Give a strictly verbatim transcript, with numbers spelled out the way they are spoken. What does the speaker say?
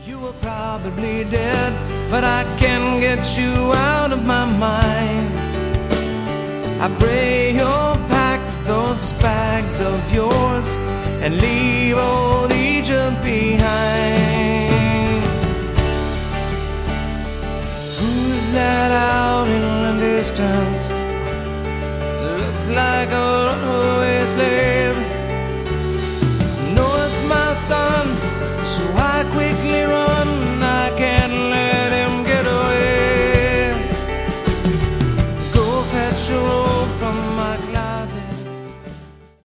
You were probably dead, but I can't get you out of my mind. I pray you'll pack those bags of yours and leave old Egypt behind. Who's that out in the distance? Looks like a